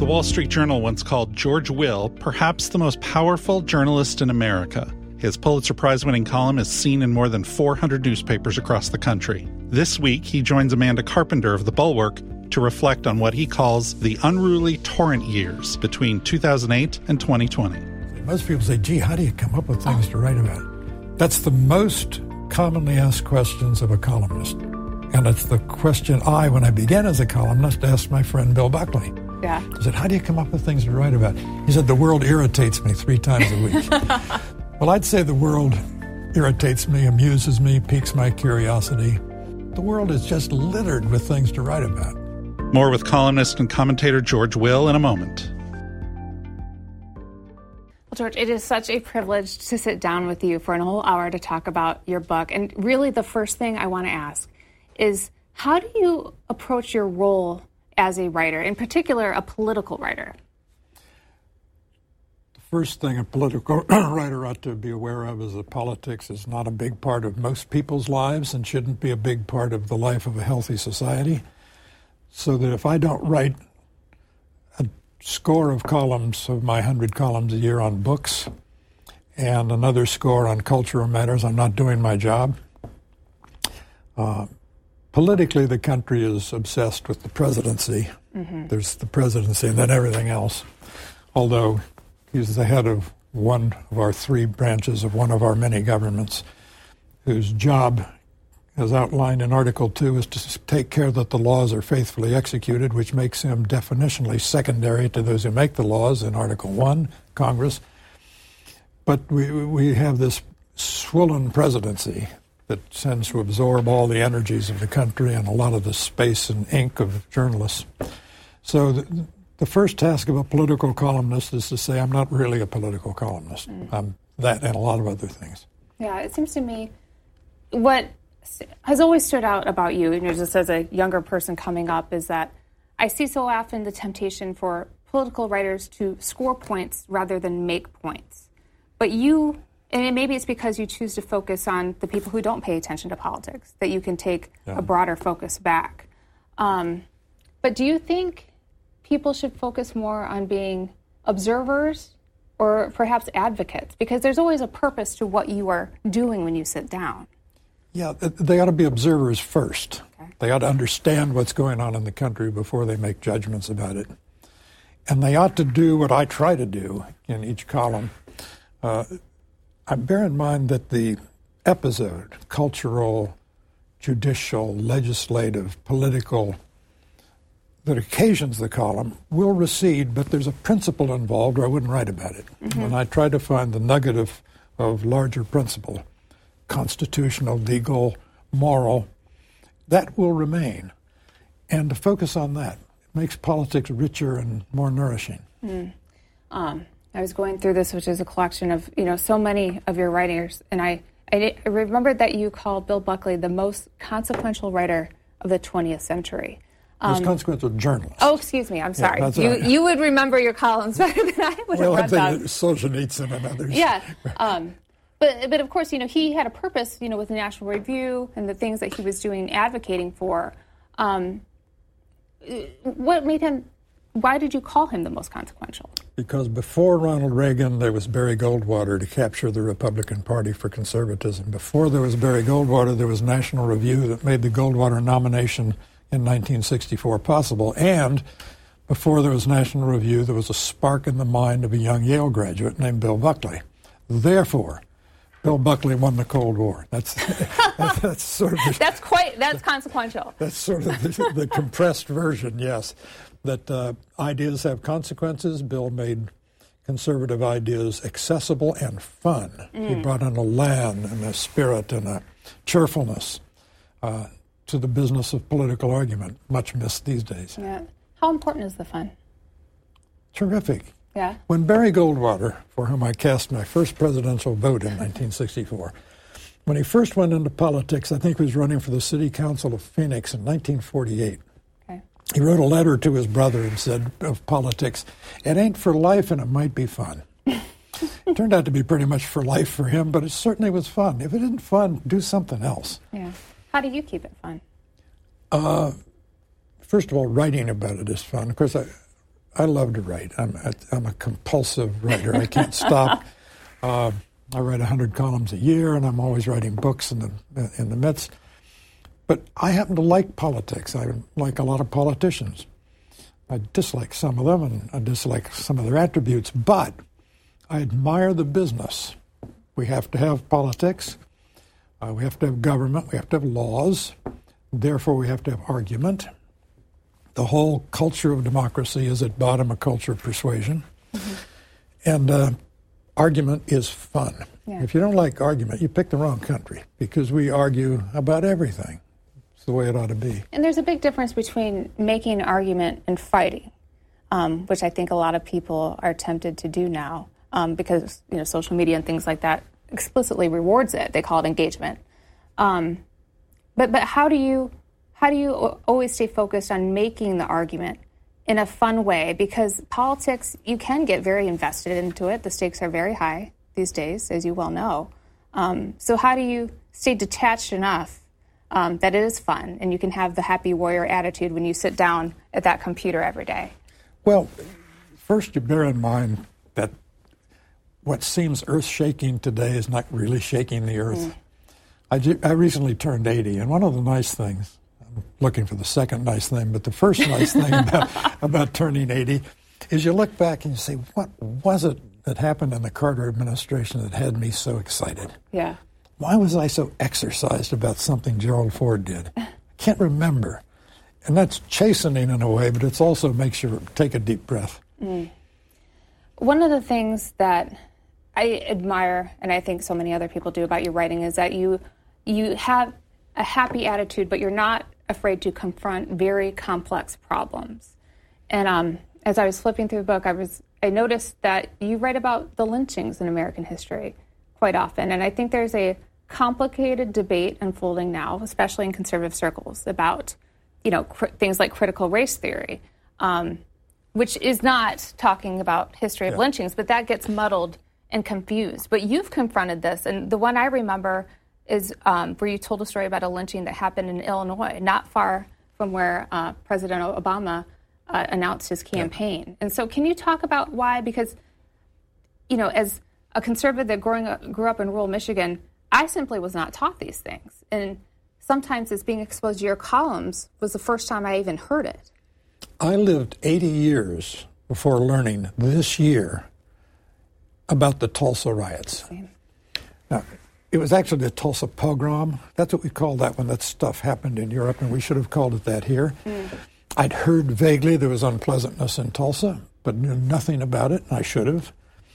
The Wall Street Journal once called George Will perhaps the most powerful journalist in America. His Pulitzer Prize-winning column is seen in more than 400 newspapers across the country. This week, he joins Amanda Carpenter of The Bulwark to reflect on what he calls the unruly torrent years between 2008 and 2020. Most people say, gee, how do you come up with things to write about? That's the most commonly asked questions of a columnist. And it's the question when I began as a columnist, asked my friend Bill Buckley. Yeah. I said, how do you come up with things to write about? He said, the world irritates me 3 times a week. Well, I'd say the world irritates me, amuses me, piques my curiosity. The world is just littered with things to write about. More with columnist and commentator George Will in a moment. Well, George, it is such a privilege to sit down with you for an whole hour to talk about your book. And really the first thing I want to ask is, how do you approach your role as a writer, in particular a political writer? The first thing a political writer ought to be aware of is that politics is not a big part of most people's lives and shouldn't be a big part of the life of a healthy society. So that if I don't write a score of columns of my 100 columns a year on books and another score on cultural matters, I'm not doing my job. Politically, the country is obsessed with the presidency. Mm-hmm. There's the presidency and then everything else. Although he's the head of one of our 3 branches of one of our many governments, whose job, as outlined in Article 2, is to take care that the laws are faithfully executed, which makes him definitionally secondary to those who make the laws in Article 1, Congress. But we have this swollen presidency that tends to absorb all the energies of the country and a lot of the space and ink of journalists. So the first task of a political columnist is to say, I'm not really a political columnist. I'm that and a lot of other things. Yeah, it seems to me what has always stood out about you, just as a younger person coming up, is that I see so often the temptation for political writers to score points rather than make points. But you, and maybe it's because you choose to focus on the people who don't pay attention to politics, that you can take a broader focus back. But do you think people should focus more on being observers or perhaps advocates? Because there's always a purpose to what you are doing when you sit down. Yeah, they ought to be observers first. Okay. They ought to understand what's going on in the country before they make judgments about it. And they ought to do what I try to do in each column. I bear in mind that the episode, cultural, judicial, legislative, political, that occasions the column will recede, but there's a principle involved or I wouldn't write about it. Mm-hmm. And I try to find the nugget of larger principle, constitutional, legal, moral, that will remain. And to focus on that makes politics richer and more nourishing. I was going through this, which is a collection of, so many of your writers, and I remembered that you called Bill Buckley the most consequential writer of the 20th century. Most consequential journalist. Oh, excuse me. I'm sorry. Yeah, you would remember your columns better than I would. Well, I think Solzhenitsyn and others. Yeah. But of course, he had a purpose, with the National Review and the things that he was doing, advocating for. What made him? Why did you call him the most consequential? Because before Ronald Reagan, there was Barry Goldwater to capture the Republican Party for conservatism. Before there was Barry Goldwater, there was National Review that made the Goldwater nomination in 1964 possible. And before there was National Review, there was a spark in the mind of a young Yale graduate named Bill Buckley. Therefore, Bill Buckley won the Cold War. That's sort of that's consequential. That's sort of the compressed version, yes. That ideas have consequences. Bill made conservative ideas accessible and fun. He brought in a land and a spirit and a cheerfulness to the business of political argument, much missed these days. Yeah. How important is the fun? Terrific. Yeah. When Barry Goldwater, for whom I cast my first presidential vote in 1964, when he first went into politics, I think he was running for the city council of Phoenix in 1948. Okay. He wrote a letter to his brother and said of politics, it ain't for life and it might be fun. It turned out to be pretty much for life for him, but it certainly was fun. If it isn't fun, do something else. Yeah. How do you keep it fun? First of all, writing about it is fun. Of course, I love to write. I'm a compulsive writer. I can't stop. I write 100 columns a year, and I'm always writing books in the midst. But I happen to like politics. I like a lot of politicians. I dislike some of them, and I dislike some of their attributes, but I admire the business. We have to have politics. We have to have government. We have to have laws. Therefore, we have to have argument. The whole culture of democracy is at bottom a culture of persuasion. Mm-hmm. And argument is fun. Yeah. If you don't like argument, you pick the wrong country, because we argue about everything. It's the way it ought to be. And there's a big difference between making an argument and fighting, which I think a lot of people are tempted to do now, because social media and things like that explicitly rewards it. They call it engagement. But how do you always stay focused on making the argument in a fun way? Because politics, you can get very invested into it. The stakes are very high these days, as you well know. So how do you stay detached enough that it is fun and you can have the happy warrior attitude when you sit down at that computer every day? Well, first you bear in mind that what seems earth-shaking today is not really shaking the earth. I recently turned 80, and one of the nice things, I'm looking for the second nice thing, but the first nice thing about turning 80 is you look back and you say, what was it that happened in the Carter administration that had me so excited? Yeah. Why was I so exercised about something Gerald Ford did? I can't remember. And that's chastening in a way, but it also makes you take a deep breath. One of the things that I admire, and I think so many other people do about your writing, is that you have a happy attitude, but you're not afraid to confront very complex problems. And as I was flipping through the book, I noticed that you write about the lynchings in American history quite often. And I think there's a complicated debate unfolding now, especially in conservative circles, about things like critical race theory, which is not talking about history of lynchings, but that gets muddled and confused. But you've confronted this, and the one I remember is where you told a story about a lynching that happened in Illinois, not far from where President Obama announced his campaign. Yeah. And so can you talk about why? Because, as a conservative that grew up in rural Michigan, I simply was not taught these things. And sometimes it's being exposed to your columns was the first time I even heard it. I lived 80 years before learning this year about the Tulsa riots. Same. Now, it was actually the Tulsa pogrom. That's what we called that when that stuff happened in Europe, and we should have called it that here. I'd heard vaguely there was unpleasantness in Tulsa, but knew nothing about it, and I should have.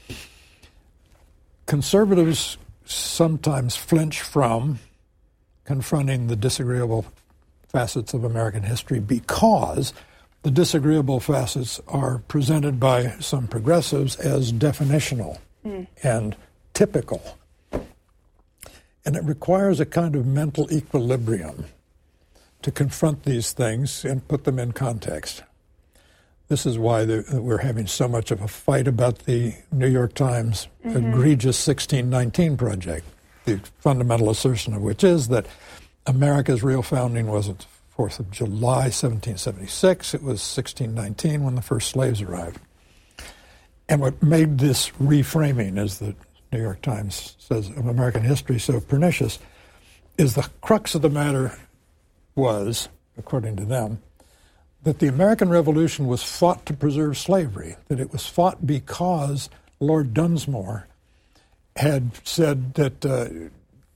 Conservatives sometimes flinch from confronting the disagreeable facets of American history because the disagreeable facets are presented by some progressives as definitional and typical. And it requires a kind of mental equilibrium to confront these things and put them in context. This is why we're having so much of a fight about the New York Times egregious 1619 project, the fundamental assertion of which is that America's real founding wasn't 4th of July, 1776. It was 1619 when the first slaves arrived. And what made this reframing, as the New York Times says, of American history so pernicious is the crux of the matter was, according to them, that the American Revolution was fought to preserve slavery, that it was fought because Lord Dunsmore had said that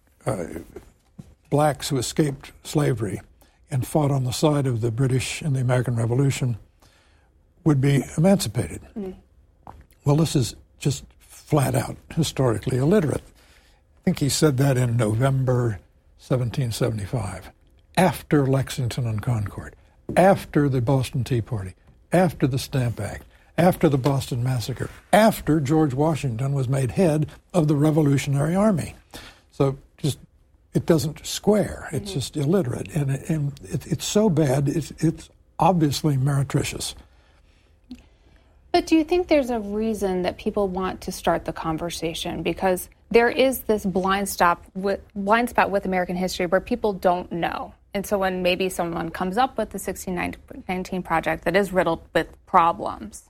blacks who escaped slavery and fought on the side of the British in the American Revolution would be emancipated. Well, this is just flat out historically illiterate. I think he said that in November 1775, after Lexington and Concord, after the Boston Tea Party, after the Stamp Act, after the Boston Massacre, after George Washington was made head of the Revolutionary Army. So just it doesn't square. It's just illiterate. And it's so bad, it's obviously meretricious. But do you think there's a reason that people want to start the conversation? Because there is this blind spot with American history where people don't know. And so when maybe someone comes up with the 1619 project that is riddled with problems,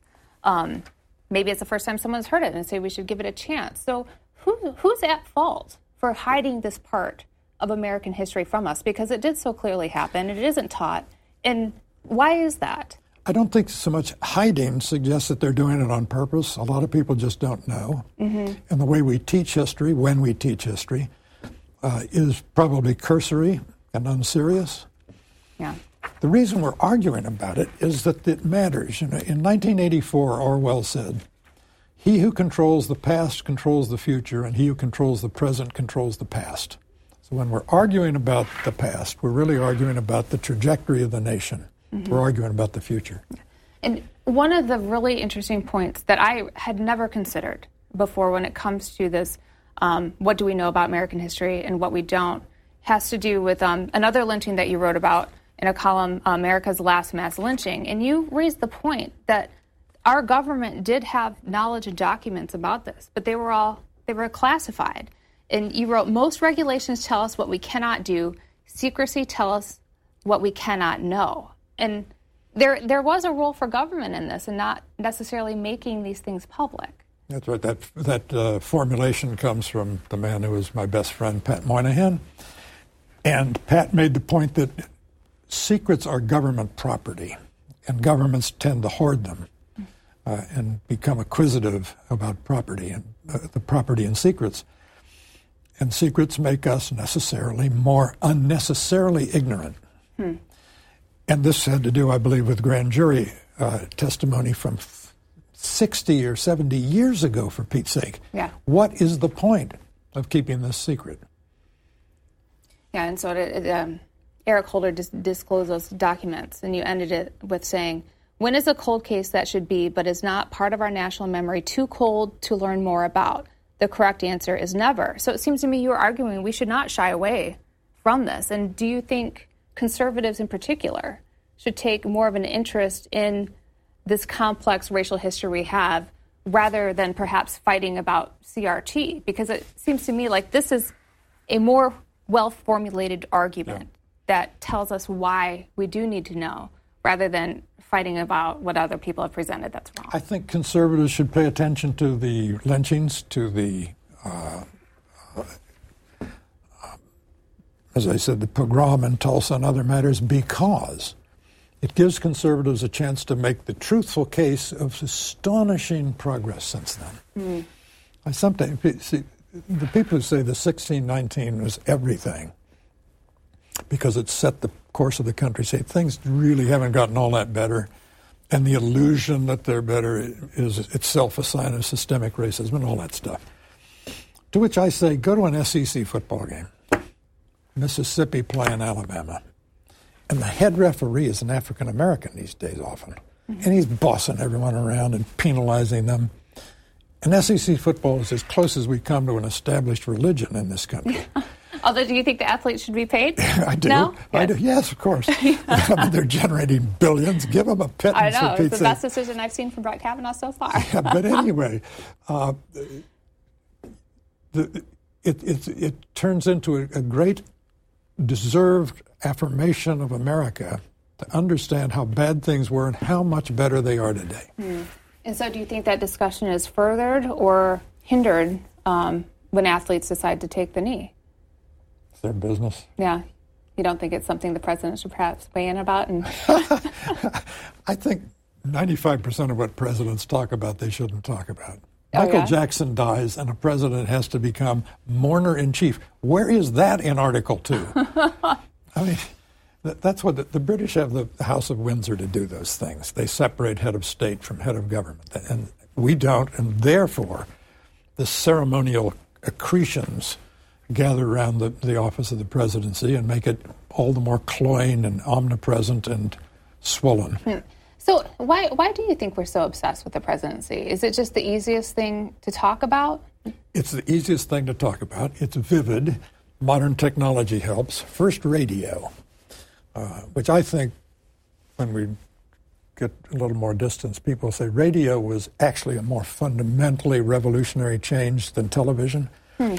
Maybe it's the first time someone's heard it and say we should give it a chance. So who's at fault for hiding this part of American history from us? Because it did so clearly happen, and it isn't taught. And why is that? I don't think so much hiding suggests that they're doing it on purpose. A lot of people just don't know. Mm-hmm. And the way we teach history, when we teach history, is probably cursory and unserious. Yeah. The reason we're arguing about it is that it matters. In 1984, Orwell said, "He who controls the past controls the future, and he who controls the present controls the past." So when we're arguing about the past, we're really arguing about the trajectory of the nation. Mm-hmm. We're arguing about the future. And one of the really interesting points that I had never considered before when it comes to this, what do we know about American history and what we don't, has to do with another lynching that you wrote about in a column, America's Last Mass Lynching. And you raised the point that our government did have knowledge and documents about this, but they were classified. And you wrote, most regulations tell us what we cannot do. Secrecy tells us what we cannot know. And there was a role for government in this and not necessarily making these things public. That's right. That formulation comes from the man who was my best friend, Pat Moynihan. And Pat made the point that secrets are government property, and governments tend to hoard them and become acquisitive about property and the property and secrets. And secrets make us more unnecessarily ignorant. And this had to do, I believe, with grand jury testimony from 60 or 70 years ago, for Pete's sake. Yeah. What is the point of keeping this secret? Yeah, and so Eric Holder disclosed those documents, and you ended it with saying, when is a cold case that should be, but is not part of our national memory, too cold to learn more about? The correct answer is never. So it seems to me you were arguing we should not shy away from this. And do you think conservatives in particular should take more of an interest in this complex racial history we have rather than perhaps fighting about CRT? Because it seems to me like this is a more well-formulated argument that tells us why we do need to know rather than fighting about what other people have presented that's wrong. I think conservatives should pay attention to the lynchings, to the as I said, the pogrom in Tulsa and other matters, because it gives conservatives a chance to make the truthful case of astonishing progress since then. I sometimes see the people who say the 1619 was everything because it set the course of the country, say things really haven't gotten all that better, and the illusion that they're better is itself a sign of systemic racism and all that stuff. To which I say, go to an SEC football game. Mississippi playing Alabama. And the head referee is an African-American these days often. And he's bossing everyone around and penalizing them. And SEC football is as close as we come to an established religion in this country. Although, do you think the athletes should be paid? I do. No? I do. Yes, of course. I mean, they're generating billions. Give them a pittance. I know. It's the best decision I've seen from Brett Kavanaugh so far. Yeah, but anyway, it turns into a great deserved affirmation of America to understand how bad things were and how much better they are today. And so do you think that discussion is furthered or hindered when athletes decide to take the knee? It's their business. Yeah. You don't think it's something the president should perhaps weigh in about? And I think 95% of what presidents talk about, they shouldn't talk about. Michael Jackson dies, and a president has to become mourner-in-chief. Where is that in Article 2? I mean, that's what the British have the House of Windsor to do those things. They separate head of state from head of government, and we don't, and therefore the ceremonial accretions gather around the office of the presidency and make it all the more cloying and omnipresent and swollen. So why do you think we're so obsessed with the presidency? Is it just the easiest thing to talk about? It's the easiest thing to talk about. It's vivid. Modern technology helps. First, radio, which I think, when we get a little more distance, people say radio was actually a more fundamentally revolutionary change than television,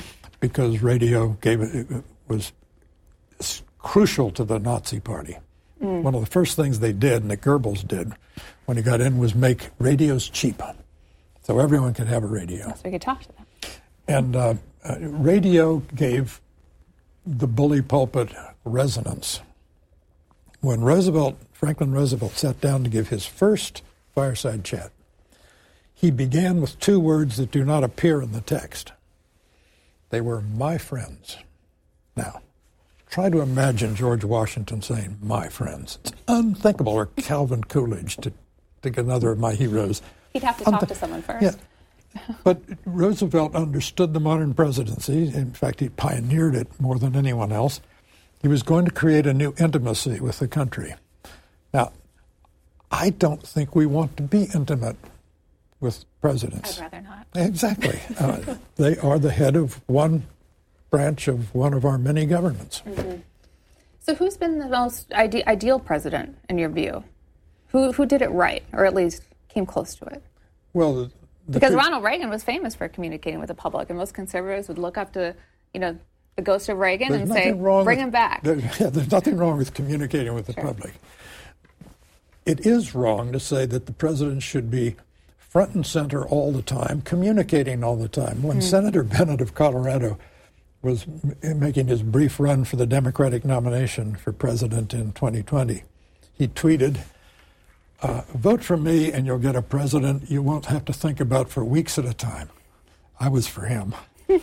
because radio was crucial to the Nazi Party. One of the first things they did, and that Goebbels did when he got in, was make radios cheap, so everyone could have a radio. So we could talk to them. And radio gave the bully pulpit resonance. When Franklin Roosevelt sat down to give his first fireside chat, he began with two words that do not appear in the text. They were, "my friends." Now, try to imagine George Washington saying, "my friends." It's unthinkable. Or Calvin Coolidge, to take another of my heroes. He'd have to talk to someone first. Yeah. But Roosevelt understood the modern presidency. In fact, he pioneered it more than anyone else. He was going to create a new intimacy with the country. Now, I don't think we want to be intimate with presidents. I'd rather not. Exactly. They are the head of one branch of one of our many governments. Mm-hmm. So who's been the most ideal president, in your view? Who did it right, or at least came close to it? Well, because Ronald Reagan was famous for communicating with the public, and most conservatives would look up to, the ghost of Reagan and say, bring him back. There's nothing wrong with communicating with the public. It is wrong to say that the president should be front and center all the time, communicating all the time. When Senator Bennett of Colorado was making his brief run for the Democratic nomination for president in 2020, he tweeted, "Vote for me and you'll get a president you won't have to think about for weeks at a time." I was for him.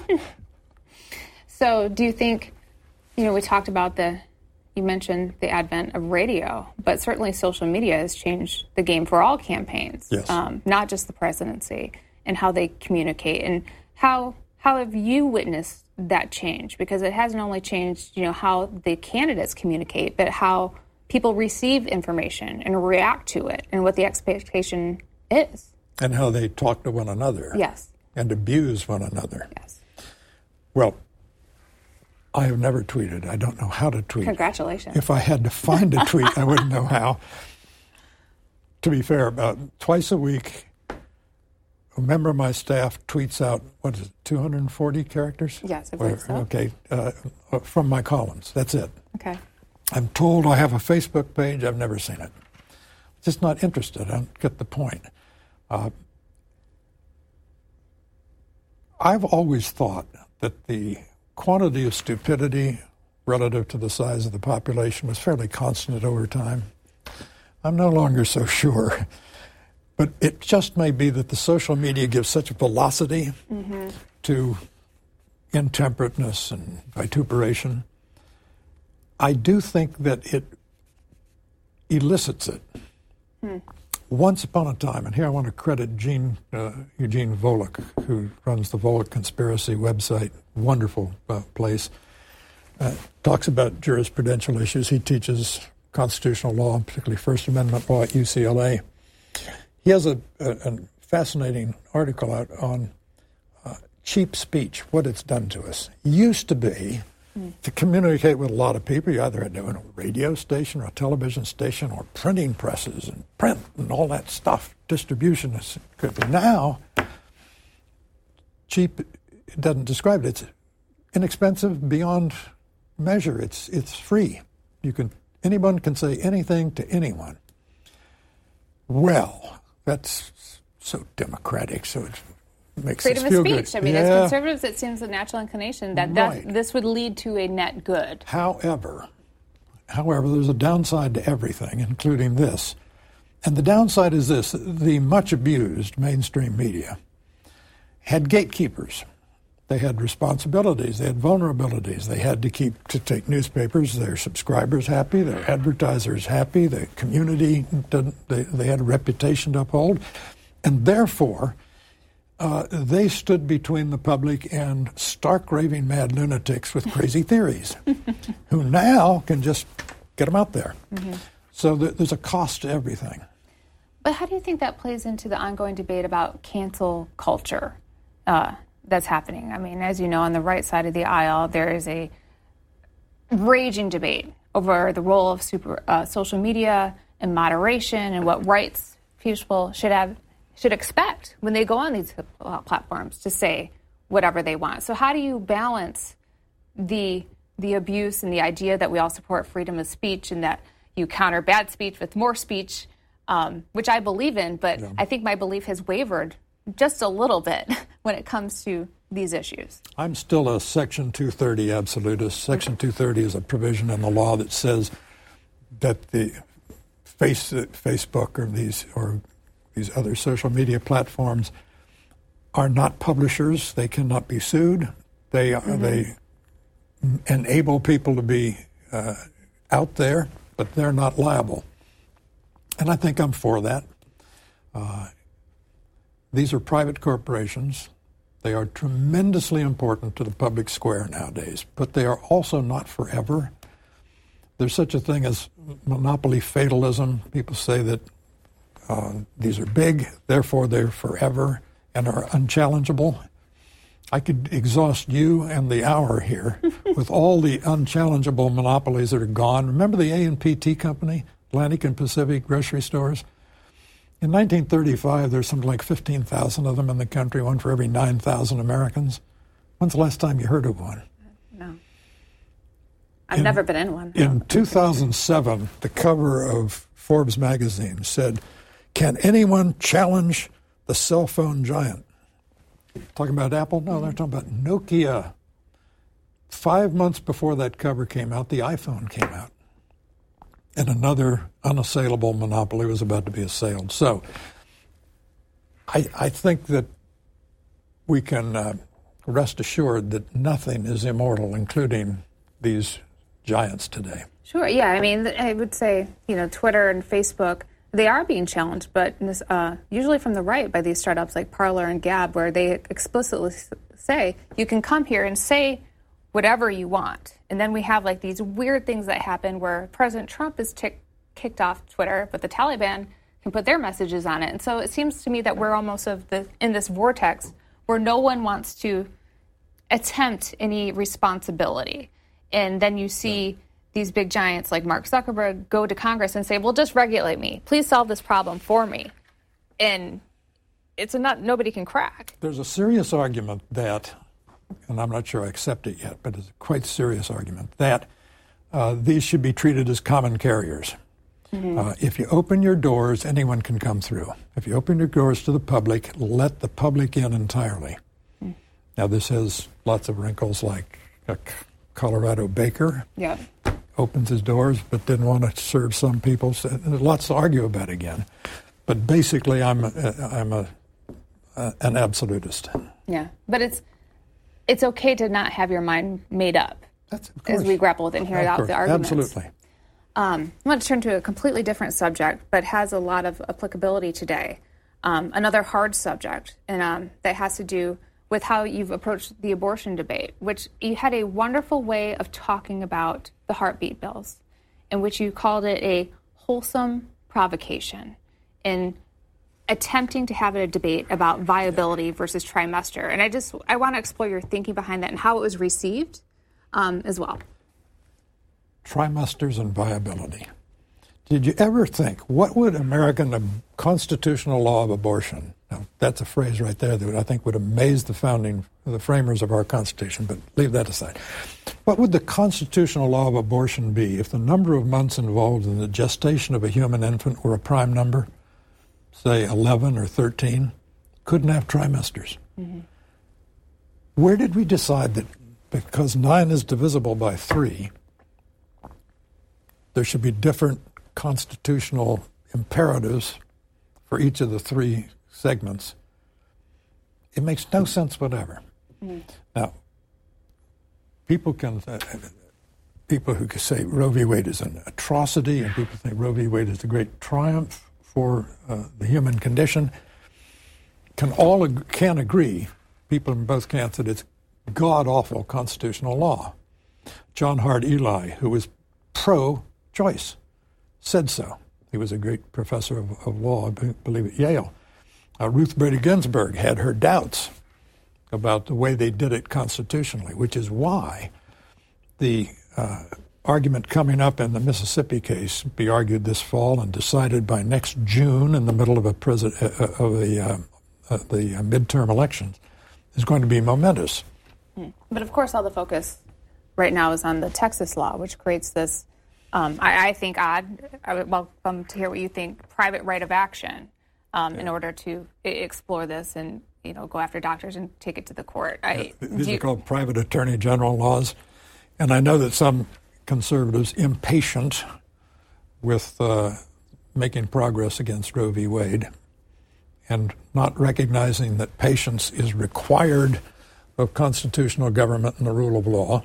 So do you think, we talked about you mentioned the advent of radio, but certainly social media has changed the game for all campaigns, yes. Not just the presidency, and how they communicate. And how have you witnessed that change? Because it hasn't only changed, how the candidates communicate, but how people receive information and react to it, and what the expectation is. And how they talk to one another. Yes. And abuse one another. Yes. Well, I have never tweeted. I don't know how to tweet. Congratulations. If I had to find a tweet, I wouldn't know how. To be fair, about twice a week, a member of my staff tweets out, 240 characters? Yes, I believe so. Okay, from my columns. That's it. Okay. I'm told I have a Facebook page. I've never seen it. Just not interested. I don't get the point. I've always thought that the quantity of stupidity relative to the size of the population was fairly constant over time. I'm no longer so sure. But it just may be that the social media gives such velocity to intemperateness and vituperation. I do think that it elicits it. Once upon a time, and here I want to credit Eugene Volokh, who runs the Volokh Conspiracy website, wonderful place, talks about jurisprudential issues. He teaches constitutional law, particularly First Amendment law at UCLA. He has a fascinating article out on cheap speech, what it's done to us. It used to be, to communicate with a lot of people, you either had to have a radio station or a television station or printing presses and print and all that stuff. Distribution is good. But now, cheap, it doesn't describe it. It's inexpensive beyond measure. It's free. Anyone can say anything to anyone. Well, that's so democratic, so it makes freedom us feel of speech. good. I mean, as conservatives, it seems a natural inclination that this would lead to a net good. However, there's a downside to everything, including this. And the downside is this: the much abused mainstream media had gatekeepers. They had responsibilities. They had vulnerabilities. They had to take newspapers, their subscribers happy, their advertisers happy, the community, they had a reputation to uphold. And therefore, they stood between the public and stark raving mad lunatics with crazy theories, who now can just get them out there. So there's a cost to everything. But how do you think that plays into the ongoing debate about cancel culture that's happening? I mean, as you know, on the right side of the aisle, there is a raging debate over the role of social media and moderation and what rights people should expect when they go on these platforms to say whatever they want. So how do you balance the abuse and the idea that we all support freedom of speech and that you counter bad speech with more speech, which I believe in, but I think my belief has wavered just a little bit when it comes to these issues. I'm still a Section 230 absolutist. Section 230 is a provision in the law that says that the Facebook or these other social media platforms are not publishers. They cannot be sued. They enable people to be out there, but they're not liable. And I think I'm for that. These are private corporations. They are tremendously important to the public square nowadays, but they are also not forever. There's such a thing as monopoly fatalism. People say that these are big, therefore they're forever and are unchallengeable. I could exhaust you and the hour here with all the unchallengeable monopolies that are gone. Remember the A&P Tea Company, Atlantic and Pacific grocery stores? In 1935, there's something like 15,000 of them in the country, one for every 9,000 Americans. When's the last time you heard of one? No. I've never been in one. In 2007, the cover of Forbes magazine said, "Can anyone challenge the cell phone giant?" Talking about Apple? No, they're talking about Nokia. 5 months before that cover came out, the iPhone came out. And another unassailable monopoly was about to be assailed. So I think that we can rest assured that nothing is immortal, including these giants today. Sure, yeah. I mean, I would say, Twitter and Facebook, they are being challenged, but usually from the right by these startups like Parler and Gab, where they explicitly say, you can come here and say whatever you want. And then we have like these weird things that happen where President Trump is kicked off Twitter, but the Taliban can put their messages on it. And so it seems to me that we're almost in this vortex where no one wants to attempt any responsibility. And then you see these big giants like Mark Zuckerberg go to Congress and say, well, just regulate me. Please solve this problem for me. And it's a nut nobody can crack. There's a serious argument that, and I'm not sure I accept it yet, but it's a quite serious argument, that these should be treated as common carriers. If you open your doors, anyone can come through. If you open your doors to the public, let the public in entirely. Now, this has lots of wrinkles, like a Colorado baker opens his doors but didn't want to serve some people. So there's lots to argue about again. But basically, I'm an absolutist. Yeah, but it's okay to not have your mind made up as we grapple with it and hear out the arguments. Absolutely. I want to turn to a completely different subject, but has a lot of applicability today. Another hard subject, and that has to do with how you've approached the abortion debate, which you had a wonderful way of talking about the heartbeat bills, in which you called it a wholesome provocation in attempting to have a debate about viability versus trimester. And I want to explore your thinking behind that and how it was received as well. Trimesters and viability. Did you ever think, what would American constitutional law of abortion, now that's a phrase right there that I think would amaze the framers of our Constitution, but leave that aside. What would the constitutional law of abortion be if the number of months involved in the gestation of a human infant were a prime number, say 11 or 13, couldn't have trimesters? Where did we decide that because 9 is divisible by 3, there should be different constitutional imperatives for each of the 3 segments? It makes no sense whatever. Now, people who can say Roe v. Wade is an atrocity, and people think Roe v. Wade is a great triumph for the human condition, can agree, people in both camps, that it's god-awful constitutional law. John Hart Ely, who was pro-choice, said so. He was a great professor of law, I believe, at Yale. Ruth Bader Ginsburg had her doubts about the way they did it constitutionally, which is why the argument coming up in the Mississippi case be argued this fall and decided by next June in the middle of the midterm elections is going to be momentous. But of course, all the focus right now is on the Texas law, which creates this I think I would welcome to hear what you think, private right of action in order to explore this and go after doctors and take it to the court. These are called private attorney general laws. And I know that some conservatives, impatient with making progress against Roe v. Wade and not recognizing that patience is required of constitutional government and the rule of law,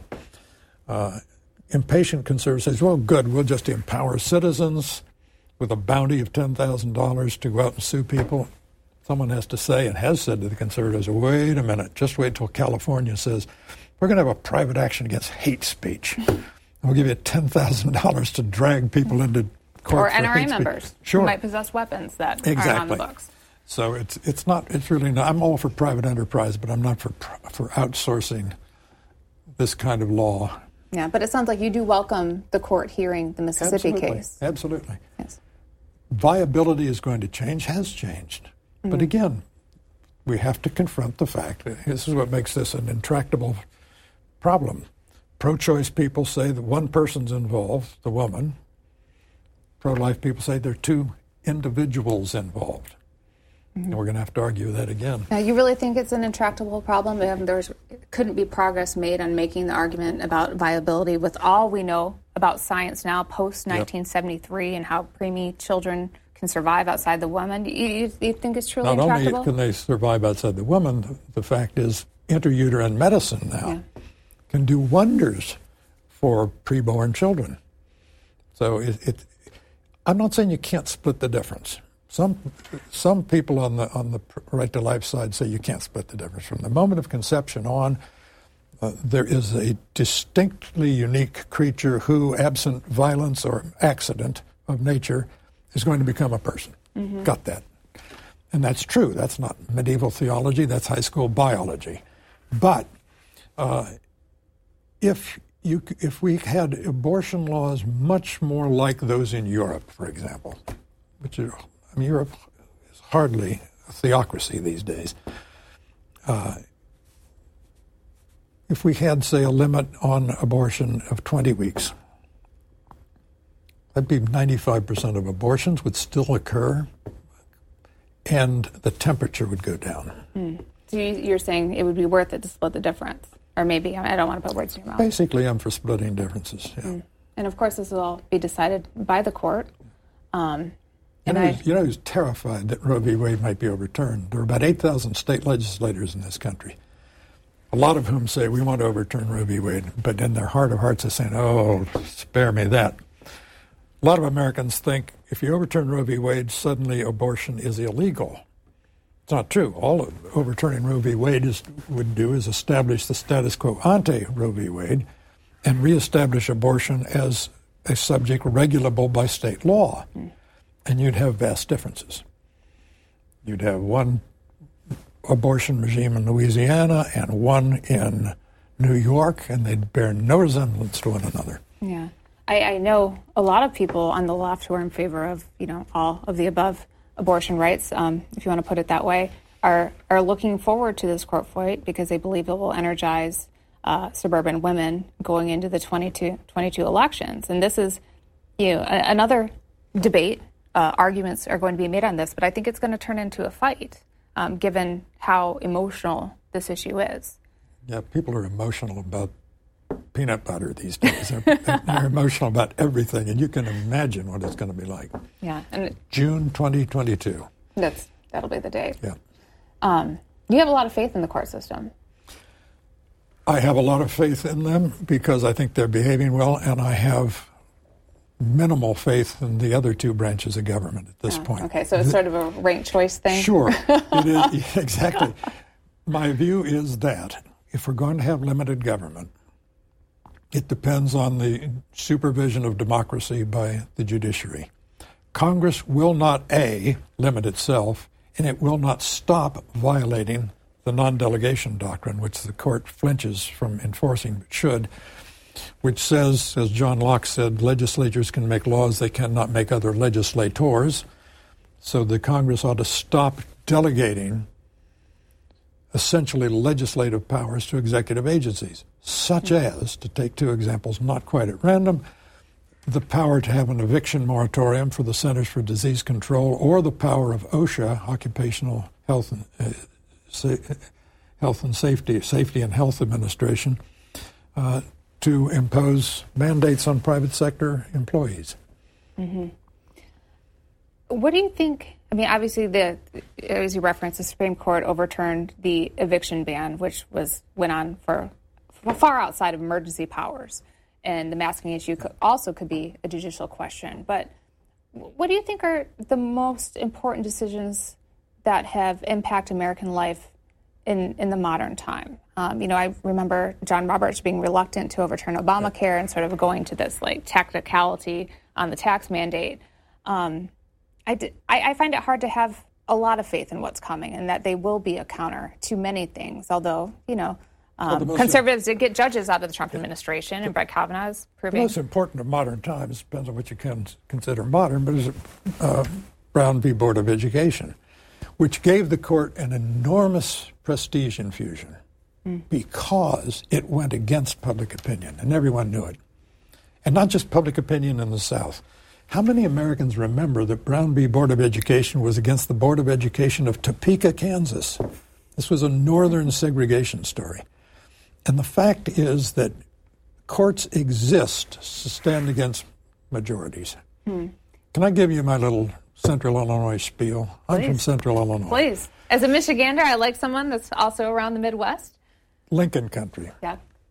impatient conservatives say, well, good, we'll just empower citizens with a bounty of $10,000 to go out and sue people. Someone has to say, and has said to the conservatives, wait a minute, just wait till California says, we're going to have a private action against hate speech. And we'll give you $10,000 to drag people into court or for NRA hate members speech. Sure. who might possess weapons that exactly. are on the books. So it's really not. I'm all for private enterprise, but I'm not for outsourcing this kind of law. Yeah, but it sounds like you do welcome the court hearing the Mississippi case. Absolutely. Yes. Viability is going to change, has changed. Mm-hmm. But again, we have to confront the fact that this is what makes this an intractable problem. Pro-choice people say that one person's involved, the woman. Pro-life people say there are two individuals involved. And we're going to have to argue that again. Now, you really think it's an intractable problem? There couldn't be progress made on making the argument about viability with all we know about science now, post-1973, and how preemie children can survive outside the woman? You think it's truly intractable? Not only can they survive outside the woman, the fact is intrauterine medicine now can do wonders for preborn children. So I'm not saying you can't split the difference. Some people on the right to life side say you can't split the difference. From the moment of conception on, there is a distinctly unique creature who, absent violence or accident of nature, is going to become a person. Mm-hmm. Got that. And that's true. That's not medieval theology. That's high school biology. But if we had abortion laws much more like those in Europe, for example, which are, Europe is hardly a theocracy these days. If we had, say, a limit on abortion of 20 weeks, that'd be 95% of abortions would still occur, and the temperature would go down. So you're saying it would be worth it to split the difference? Or maybe, I don't want to put words in your mouth. Basically, I'm for splitting differences, yeah. And of course, this will all be decided by the court. You know who's terrified that Roe v. Wade might be overturned? There are about 8,000 state legislators in this country, a lot of whom say we want to overturn Roe v. Wade, but in their heart of hearts are saying, oh, spare me that. A lot of Americans think if you overturn Roe v. Wade, suddenly abortion is illegal. It's not true. All overturning Roe v. Wade would do is establish the status quo ante Roe v. Wade and reestablish abortion as a subject regulable by state law. And you'd have vast differences. You'd have one abortion regime in Louisiana and one in New York, and they'd bear no resemblance to one another. Yeah. I know a lot of people on the left who are in favor of, all of the above abortion rights, if you want to put it that way, are looking forward to this court fight because they believe it will energize suburban women going into the 22 elections. And this is, another debate. Arguments are going to be made on this, but I think it's going to turn into a fight, given how emotional this issue is. Yeah, people are emotional about peanut butter these days. They're emotional about everything, and you can imagine what it's going to be like. Yeah, and June 2022. That'll be the day. Yeah. You have a lot of faith in the court system. I have a lot of faith in them because I think they're behaving well, and I have minimal faith in the other two branches of government at this point. Okay, so it's sort of a ranked choice thing? Sure, it is, exactly. My view is that if we're going to have limited government, it depends on the supervision of democracy by the judiciary. Congress will not, limit itself, and it will not stop violating the non-delegation doctrine, which the court flinches from enforcing, but should, which says, as John Locke said, legislatures can make laws, they cannot make other legislators. So the Congress ought to stop delegating essentially legislative powers to executive agencies, such as, to take two examples not quite at random, the power to have an eviction moratorium for the Centers for Disease Control, or the power of OSHA, Occupational Health and Safety and Health Administration, to impose mandates on private sector employees. Mm-hmm. What do you think? I mean, obviously, as you referenced, the Supreme Court overturned the eviction ban, which went on for far outside of emergency powers. And the masking issue could be a judicial question. But what do you think are the most important decisions that have impacted American life in the modern time? I remember John Roberts being reluctant to overturn Obamacare and sort of going to this technicality on the tax mandate. I find it hard to have a lot of faith in what's coming and that they will be a counter to many things, although, conservatives did get judges out of the Trump administration, and Brett Kavanaugh is proving. The most important of modern times, depends on what you can consider modern, but is Brown v. Board of Education, which gave the court an enormous prestige infusion because it went against public opinion, and everyone knew it. And not just public opinion in the South. How many Americans remember that Brown v. Board of Education was against the Board of Education of Topeka, Kansas? This was a northern segregation story. And the fact is that courts exist to stand against majorities. Can I give you my little Central Illinois spiel? Please. I'm from Central Illinois. Please. As a Michigander, I like someone that's also around the Midwest. Lincoln Country. Yeah.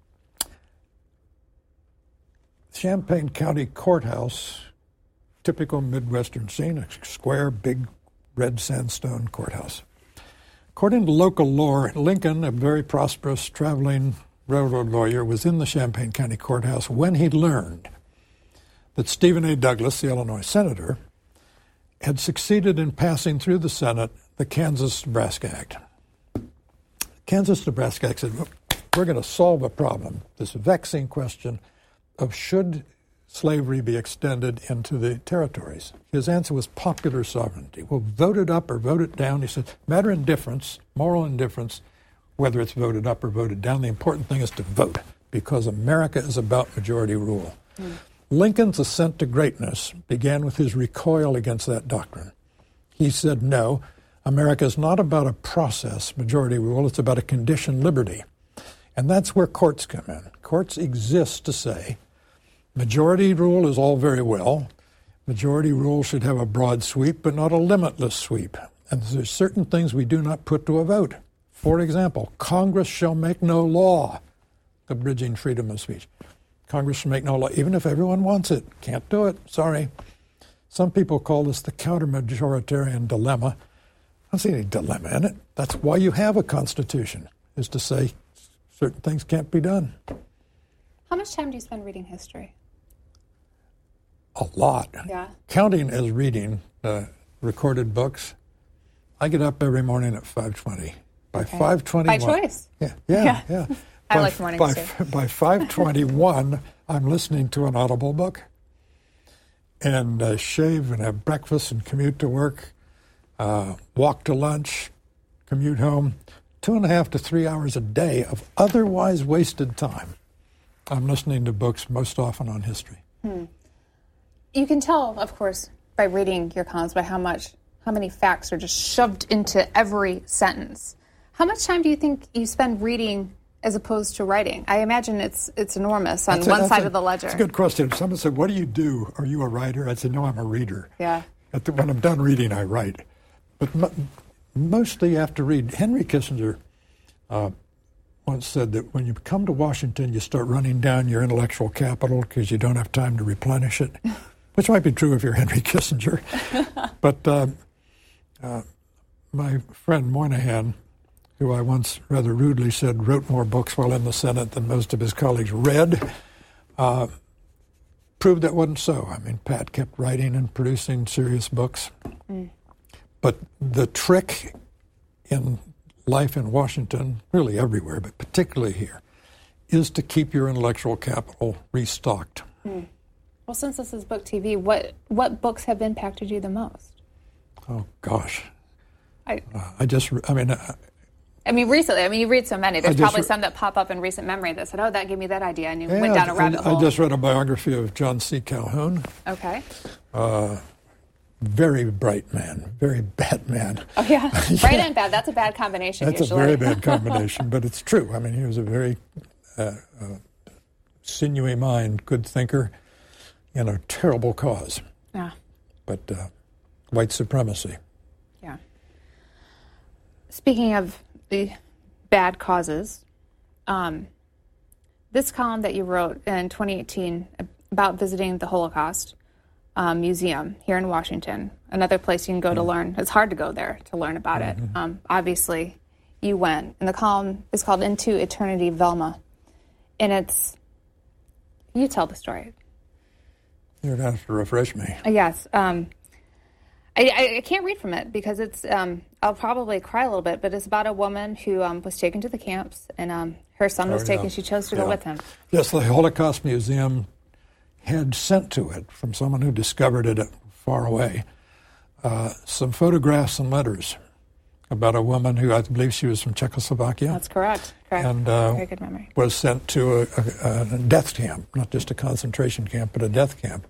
Champaign County Courthouse, typical Midwestern scene, a square, big, red sandstone courthouse. According to local lore, Lincoln, a very prosperous traveling railroad lawyer, was in the Champaign County Courthouse when he learned that Stephen A. Douglas, the Illinois senator, had succeeded in passing through the Senate the Kansas-Nebraska Act. Kansas-Nebraska Act said, we're going to solve a problem, this vexing question of should slavery be extended into the territories. His answer was popular sovereignty. Well, vote it up or vote it down. He said, matter of indifference, moral indifference, whether it's voted up or voted down. The important thing is to vote, because America is about majority rule. Lincoln's ascent to greatness began with his recoil against that doctrine. He said, no, America is not about a process, majority rule, it's about a condition, liberty. And that's where courts come in. Courts exist to say, majority rule is all very well. Majority rule should have a broad sweep, but not a limitless sweep. And there's certain things we do not put to a vote. For example, Congress shall make no law abridging freedom of speech. Congress shall make no law, even if everyone wants it. Can't do it. Sorry. Some people call this the counter-majoritarian dilemma. I don't see any dilemma in it. That's why you have a Constitution, is to say certain things can't be done. How much time do you spend reading history? A lot. Yeah. Counting as reading recorded books, I get up every morning at 5:20. By 5:21. By choice. Yeah. I like mornings too. By 5:21, I'm listening to an Audible book, and shave and have breakfast and commute to work, walk to lunch, commute home. 2.5 to 3 hours a day of otherwise wasted time. I'm listening to books most often on history. You can tell, of course, by reading your columns by how many facts are just shoved into every sentence. How much time do you think you spend reading as opposed to writing? I imagine it's enormous on one side of the ledger. That's a good question. Someone said, what do you do? Are you a writer? I said, no, I'm a reader. Yeah. When I'm done reading, I write. But mostly you have to read. Henry Kissinger once said that when you come to Washington, you start running down your intellectual capital because you don't have time to replenish it, which might be true if you're Henry Kissinger. But my friend Moynihan, who I once rather rudely said wrote more books while in the Senate than most of his colleagues read, proved that wasn't so. I mean, Pat kept writing and producing serious books. But the trick in life in Washington, really everywhere, but particularly here, is to keep your intellectual capital restocked. Well, since this is Book TV, what books have impacted you the most? Oh, gosh. I mean, recently, you read so many. There's probably some that pop up in recent memory that said, oh, that gave me that idea, and you went down a rabbit hole. I just read a biography of John C. Calhoun. Okay. Very bright man, very bad man. Oh, yeah. Bright and bad. That's a bad combination, That's usually. a very bad combination, but it's true. I mean, he was a very sinewy mind, good thinker, in a terrible cause. Yeah. But white supremacy. Yeah. Speaking of the bad causes, this column that you wrote in 2018 about visiting the Holocaust Museum here in Washington, another place you can go to learn. It's hard to go there to learn about it. Obviously, you went. And the column is called Into Eternity, Velma. And you tell the story. You're going to have to refresh me. Yes. I can't read from it because it's, I'll probably cry a little bit, but it's about a woman who was taken to the camps, and her son was taken. She chose to go with him. Yes, the Holocaust Museum had sent to it, from someone who discovered it far away, some photographs and letters about a woman who, I believe she was from Czechoslovakia. That's correct. And very good memory. Was sent to a death camp, not just a concentration camp, but a death camp.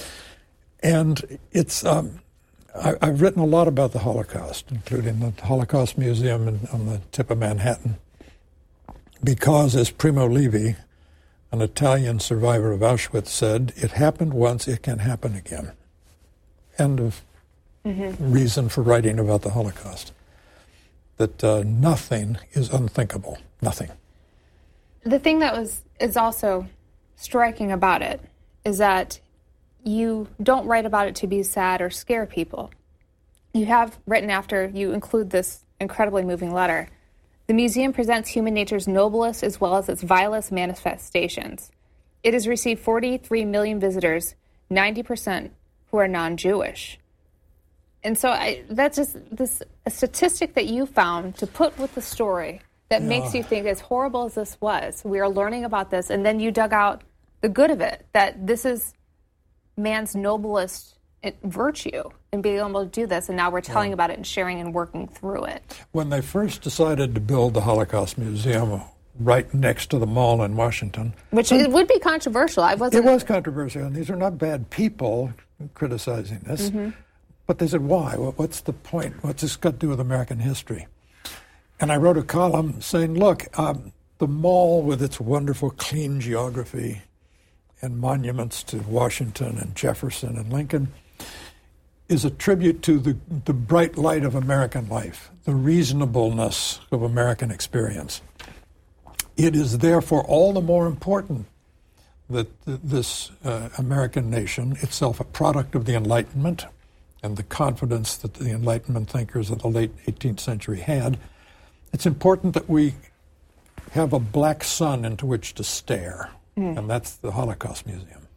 And it's... I've written a lot about the Holocaust, including the Holocaust Museum on the tip of Manhattan, because, as Primo Levi, an Italian survivor of Auschwitz, said, it happened once, it can happen again. End of reason for writing about the Holocaust. That nothing is unthinkable, nothing. The thing that is also striking about it is that you don't write about it to be sad or scare people. You have written, after you include this incredibly moving letter, the museum presents human nature's noblest as well as its vilest manifestations. It has received 43 million visitors, 90% who are non-Jewish. And so that's just a statistic that you found to put with the story that makes you think, as horrible as this was, we are learning about this, and then you dug out the good of it, that this is man's noblest virtue in being able to do this, and now we're telling about it and sharing and working through it. When they first decided to build the Holocaust Museum right next to the mall in Washington... Which it would be controversial. It was controversial, and these are not bad people criticizing this, but they said, why? What's the point? What's this got to do with American history? And I wrote a column saying, look, the mall with its wonderful clean geography and monuments to Washington and Jefferson and Lincoln is a tribute to the bright light of American life, the reasonableness of American experience. It is therefore all the more important that this American nation, itself a product of the Enlightenment and the confidence that the Enlightenment thinkers of the late 18th century had, it's important that we have a black sun into which to stare. And that's the Holocaust Museum.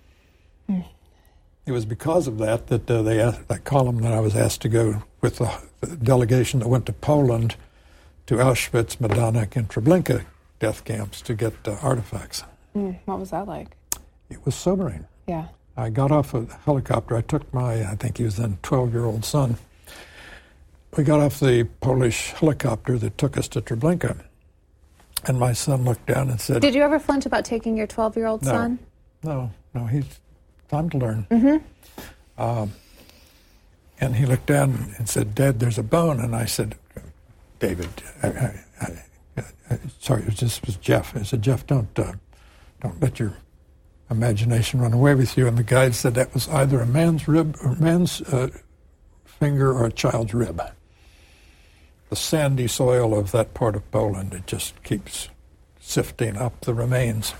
It was because of that they asked, that column that I was asked to go with the delegation that went to Poland, to Auschwitz, Majdanek, and Treblinka death camps to get artifacts. What was that like? It was sobering. Yeah. I got off a helicopter. I took I think he was then 12-year-old son. We got off the Polish helicopter that took us to Treblinka. And my son looked down and said... Did you ever flinch about taking your 12-year-old son? No, he's time to learn. And he looked down and said, Dad, there's a bone. And I said, David, sorry, it was Jeff. I said, Jeff, don't let your imagination run away with you. And the guide said that was either a man's rib, or man's finger, or a child's rib. The sandy soil of that part of Poland, it just keeps sifting up the remains.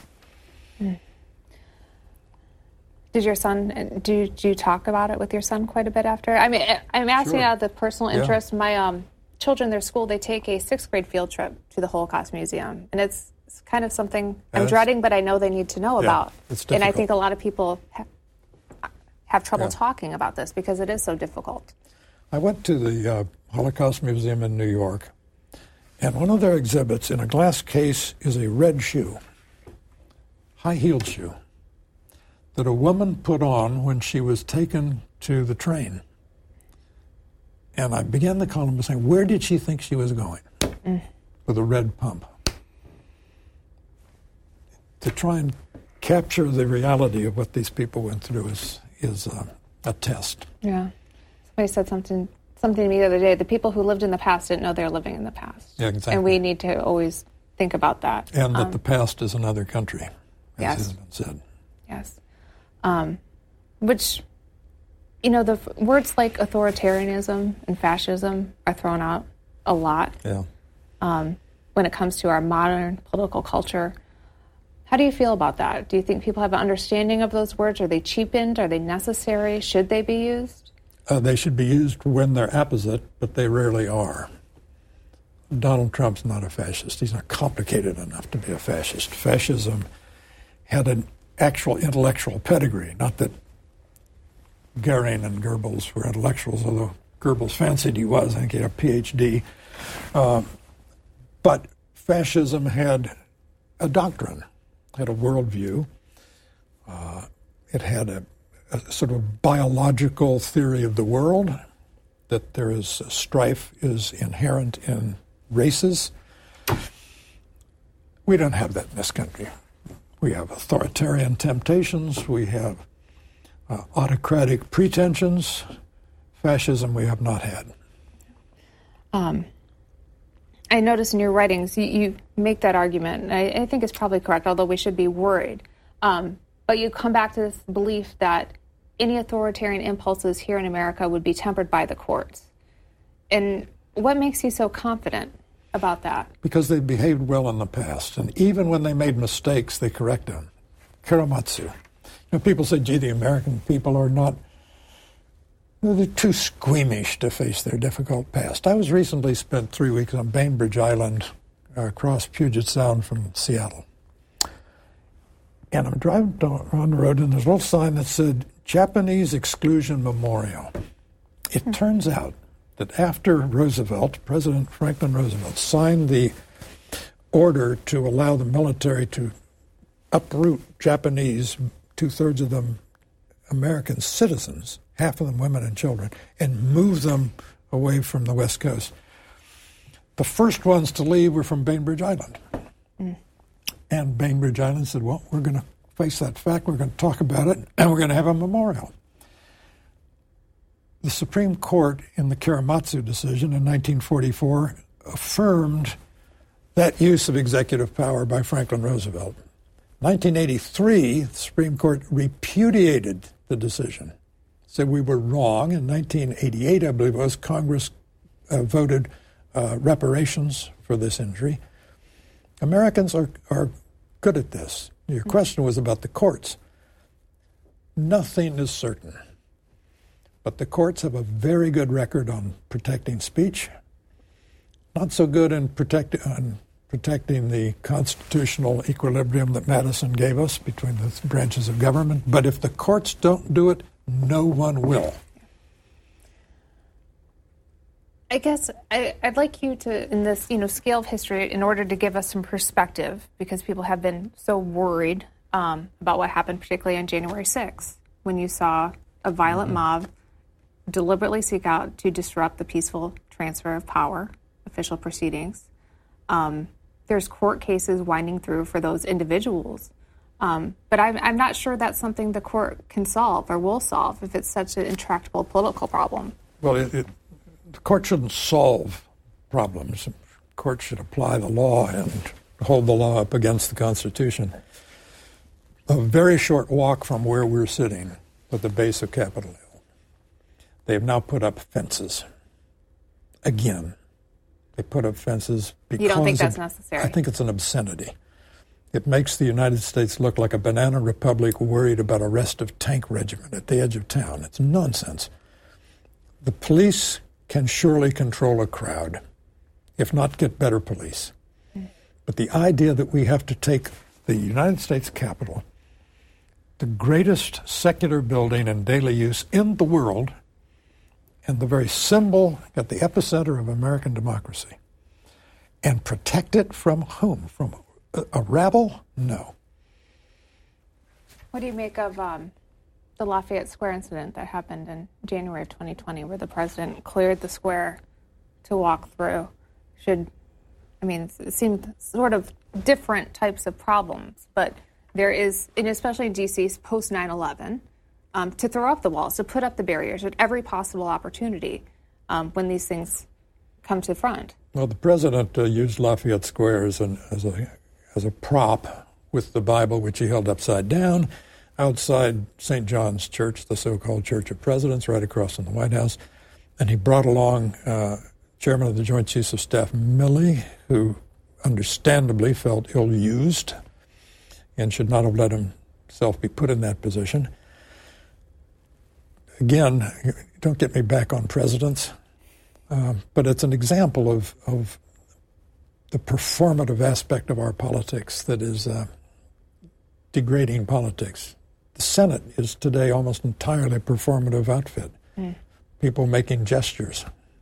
Did your son, do you talk about it with your son quite a bit after? I mean, I'm asking out of the personal interest. My children, their school, they take a 6th grade field trip to the Holocaust Museum. And it's kind of something I'm dreading, but I know they need to know about. It's difficult. And I think a lot of people have trouble talking about this because it is so difficult. I went to the Holocaust Museum in New York, and one of their exhibits in a glass case is a red shoe, high-heeled shoe, that a woman put on when she was taken to the train. And I began the column by saying, where did she think she was going? with a red pump to try and capture the reality of what these people went through is a test. Yeah. Somebody said something to me the other day. The people who lived in the past didn't know they were living in the past. Yeah, exactly. And we need to always think about that. And that the past is another country, as yes. has been said. Yes. Which, the words like authoritarianism and fascism are thrown out a lot when it comes to our modern political culture. How do you feel about that? Do you think people have an understanding of those words? Are they cheapened? Are they necessary? Should they be used? They should be used when they're apposite, but they rarely are. Donald Trump's not a fascist. He's not complicated enough to be a fascist. Fascism had an actual intellectual pedigree, not that Goering and Goebbels were intellectuals, although Goebbels fancied he was. I think he had a PhD. But fascism had a doctrine, had a worldview. It had a sort of biological theory of the world, that there is strife is inherent in races. We don't have that in this country. We have authoritarian temptations. We have autocratic pretensions. Fascism we have not had. I notice in your writings you make that argument, and I think it's probably correct, although we should be worried. But you come back to this belief that any authoritarian impulses here in America would be tempered by the courts. And what makes you so confident about that? Because they behaved well in the past, and even when they made mistakes, they correct them. Karamazov. People say, gee, the American people are not, they're too squeamish to face their difficult past. I was recently spent 3 weeks on Bainbridge Island across Puget Sound from Seattle. And I'm driving on the road, and there's a little sign that said, Japanese Exclusion Memorial. It turns out that after Roosevelt, President Franklin Roosevelt, signed the order to allow the military to uproot Japanese, 2/3 of them American citizens, half of them women and children, and move them away from the West Coast. The first ones to leave were from Bainbridge Island. And Bainbridge Island said, well, we're going to face that fact, we're going to talk about it, and we're going to have a memorial. The Supreme Court in the Karamazov decision in 1944 affirmed that use of executive power by Franklin Roosevelt. 1983, the Supreme Court repudiated the decision, said we were wrong. In 1988, I believe it was, Congress voted reparations for this injury. Americans are good at this. Your question was about the courts. Nothing is certain. But the courts have a very good record on protecting speech, not so good in protecting the constitutional equilibrium that Madison gave us between the branches of government. But if the courts don't do it, no one will. I guess I'd like you to, in this scale of history, in order to give us some perspective, because people have been so worried about what happened, particularly on January 6th, when you saw a violent mob deliberately seek out to disrupt the peaceful transfer of power, official proceedings. There's court cases winding through for those individuals. But I'm not sure that's something the court can solve or will solve if it's such an intractable political problem. Well, the court shouldn't solve problems. The court should apply the law and hold the law up against the Constitution. A very short walk from where we're sitting at the base of Capitol Hill, they have now put up fences. Again, they put up fences because... You don't think that's necessary? I think it's an obscenity. It makes the United States look like a banana republic worried about a restive tank regiment at the edge of town. It's nonsense. The police can surely control a crowd, if not get better police. But the idea that we have to take the United States Capitol, the greatest secular building in daily use in the world, and the very symbol at the epicenter of American democracy, and protect it from whom? From a rabble? No. What do you make of the Lafayette Square incident that happened in January of 2020, where the president cleared the square to walk through? Should I mean, it seemed sort of different types of problems, but there is, and especially in D.C. post 9/11, to throw up the walls, to put up the barriers at every possible opportunity when these things come to front. Well, the president used Lafayette Square as a prop with the Bible, which he held upside down, outside St. John's Church, the so-called Church of Presidents, right across from the White House. And he brought along Chairman of the Joint Chiefs of Staff Milley, who understandably felt ill-used and should not have let himself be put in that position. Again, don't get me back on presidents, but it's an example of the performative aspect of our politics that is degrading politics. The Senate is today almost entirely a performative outfit. People making gestures.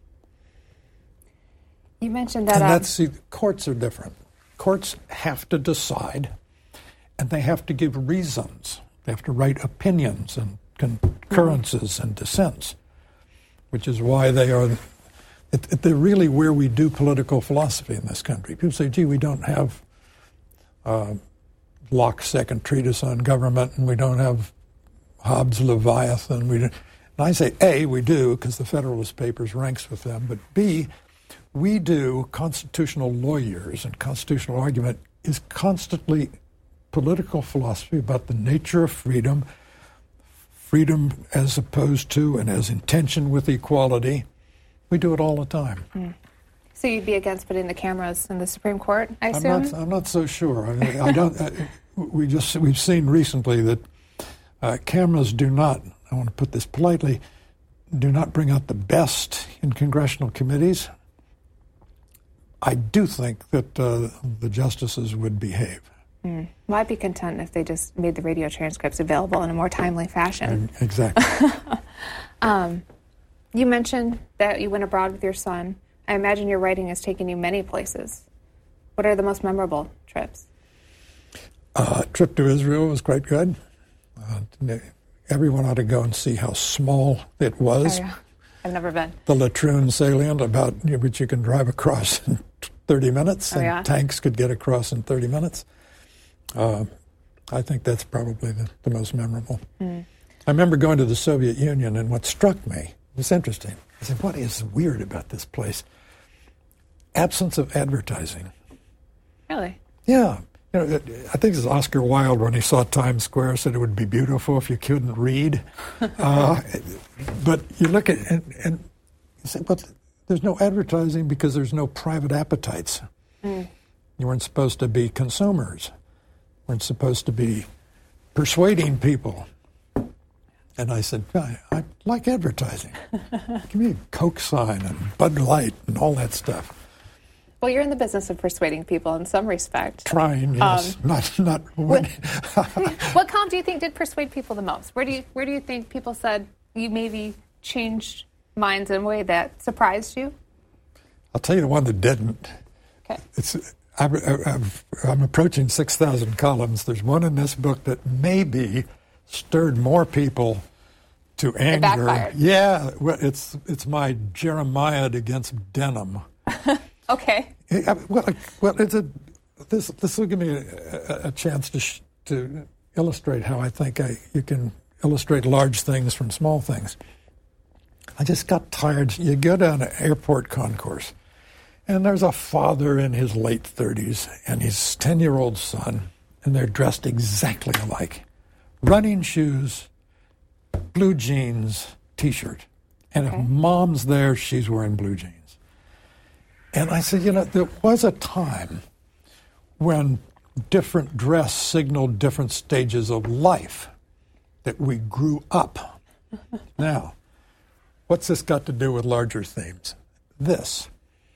You mentioned that. And courts are different. Courts have to decide, and they have to give reasons. They have to write opinions and concurrences and dissents, which is why they're really where we do political philosophy in this country. People say, gee, we don't have Locke's second treatise on government, and we don't have Hobbes' Leviathan. And I say, A, we do, because the Federalist Papers ranks with them, but B, we do. Constitutional lawyers and constitutional argument is constantly political philosophy about the nature of freedom as opposed to and as in tension with equality. We do it all the time. So you'd be against putting the cameras in the Supreme Court, I assume? I'm not so sure. I don't. We've seen recently that cameras do not, I want to put this politely, do not bring out the best in congressional committees. I do think that the justices would behave. Well, I'd be content if they just made the radio transcripts available in a more timely fashion. Exactly. You mentioned that you went abroad with your son. I imagine your writing has taken you many places. What are the most memorable trips? Trip to Israel was quite good. Everyone ought to go and see how small it was. Oh, yeah. I've never been. The Latrun salient, which you can drive across in 30 minutes, and tanks could get across in 30 minutes. I think that's probably the most memorable. I remember going to the Soviet Union, and what struck me was interesting. I said, what is weird about this place? Absence of advertising. Really? Yeah. I think it was Oscar Wilde when he saw Times Square said it would be beautiful if you couldn't read. But you look at it and you say, well, there's no advertising because there's no private appetites. You weren't supposed to be consumers. You weren't supposed to be persuading people. And I said, I like advertising. Give me a Coke sign and Bud Light and all that stuff. Well, you're in the business of persuading people in some respect. Trying, yes. Not winning. What column do you think did persuade people the most? Where do you think people said you maybe changed minds in a way that surprised you? I'll tell you the one that didn't. Okay. I'm approaching 6,000 columns. There's one in this book that maybe stirred more people to anger. It backfired. Yeah, well, it's my Jeremiah against denim. Okay. Well, this will give me a chance to illustrate how I think you can illustrate large things from small things. I just got tired. You go down an airport concourse, and there's a father in his late 30s and his 10-year-old son, and they're dressed exactly alike. Running shoes, blue jeans, T-shirt. And if mom's there, she's wearing blue jeans. And I said, there was a time when different dress signaled different stages of life, that we grew up. Now, what's this got to do with larger themes? This.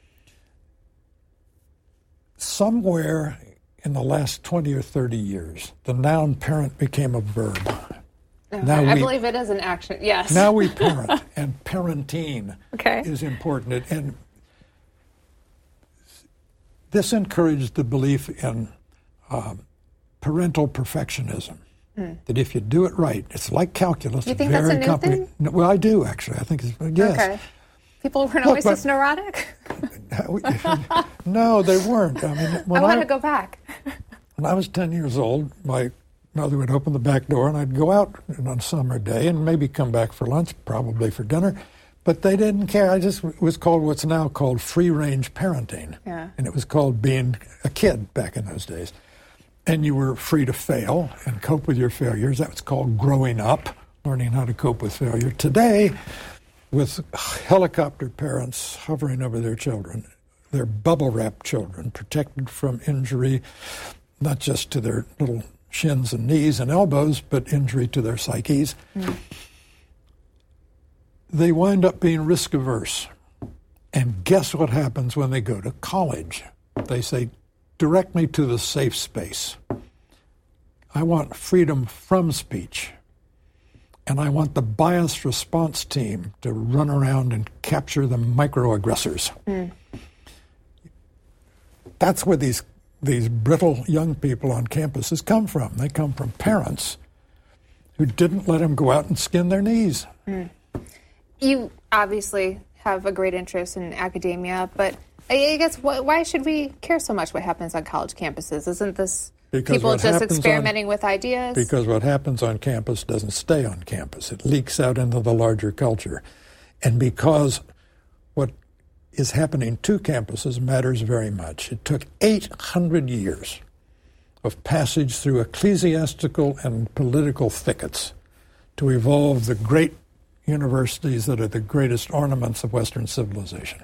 Somewhere in the last 20 or 30 years, the noun parent became a verb. I believe it is an action, yes. Now we parent, and parenting is important. And this encouraged the belief in parental perfectionism, that if you do it right, it's like calculus. You think that's a new thing? Well, I do, actually. I think yes. Okay. People weren't always just neurotic? No, they weren't. I mean, I want to go back. When I was 10 years old, my mother would open the back door and I'd go out on a summer day and maybe come back for lunch, probably for dinner. But they didn't care. It was called what's now called free-range parenting. Yeah. And it was called being a kid back in those days. And you were free to fail and cope with your failures. That was called growing up, learning how to cope with failure. Today, with helicopter parents hovering over their children, their bubble-wrap children, protected from injury, not just to their little shins and knees and elbows, but injury to their psyches. They wind up being risk-averse. And guess what happens when they go to college? They say, direct me to the safe space. I want freedom from speech. And I want the biased response team to run around and capture the microaggressors. That's where these brittle young people on campuses come from. They come from parents who didn't let them go out and skin their knees. You obviously have a great interest in academia, but I guess why should we care so much what happens on college campuses? Isn't this people just experimenting with ideas? Because what happens on campus doesn't stay on campus. It leaks out into the larger culture. And because what is happening to campuses matters very much. It took 800 years of passage through ecclesiastical and political thickets to evolve the great universities that are the greatest ornaments of Western civilization.